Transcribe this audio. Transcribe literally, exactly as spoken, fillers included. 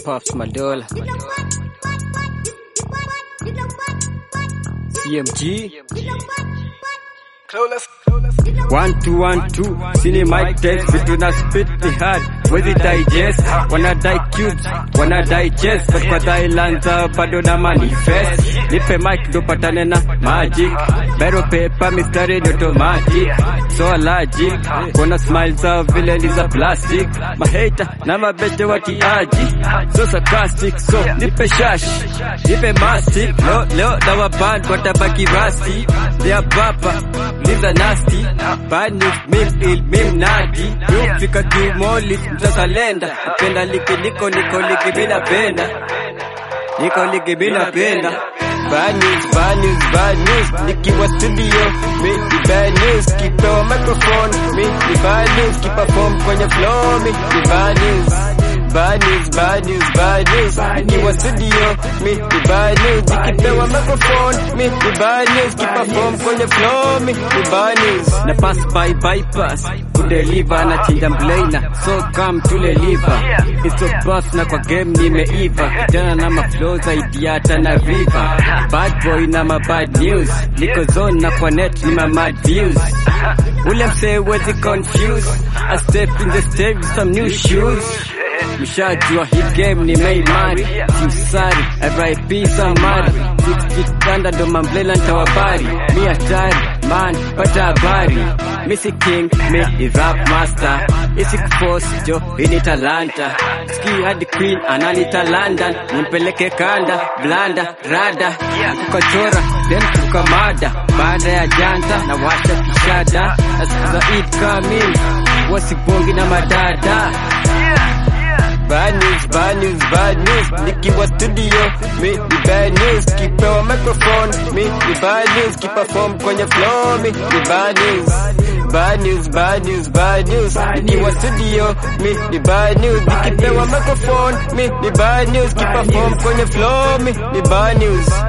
Puffs Madola, C M G, one two one two, sini mic test, vitu na spit ni hard, wezi digest, wana die cubes, wana digest, but kwa Thailand bado na manifest, nipe mic do patane na magic, bero paper mistari ni automatic, so allergic, kuna smile za vile ni za plastic, mahater na mabete watiaji, so sarcastic, so nipe shash, nipe mastic, leo leo na waband watabaki rusty, they are bapa, niza nasty, bad news, mim ill, mim nadi, fika kimoli, mtasalenda, upenda liki niko niko liki bila penda, niko liki bila penda, bad news, bad news, bad news, nikiwa studio, mi ni bad news, kipewa microphone, mi ni bad news, kiperform kwenye flow, mi ni bad news, bad news, bad news, bad news, nikiwa studio, mi ni bad news, nikipewa microphone, mi ni bad news, kiperform kwenye flow, mi ni bad news, na pass by bypass, kudeliver na chinja mlaina, so come tuleliver, it's so buff na kwa game nimeiva, kijana na maflow zaidi hata na river, bad boy na ma bad news, niko zone na kwa net ni ma mad views, ule msee wezi confused, I step in the stage with some new shoes, mshajua hii game ni made man, siusari, R I P samari, six feet kanda ndo mamblela ntawabari, mi hatari, man, pata habari, misi king, mi is rap master, isi kuforce jo, hini talanta, ski hadi queen, ananita London, nimpeleke kanda, blanda, rada, kukachora, then kukamada, baada ya janta, na washa kishada, asikiza it coming, wasibongi na madada, bad news, bad news, bad news, nikiwa studio, mi ni bad news, kipewa microphone, mi ni bad news, kiperform kwenye flow, mi ni bad news, bad news, bad news, bad news, nikiwa studio, mi ni bad news, nikipewa microphone, mi ni bad news, kiperform kwenye flow, mi ni bad news.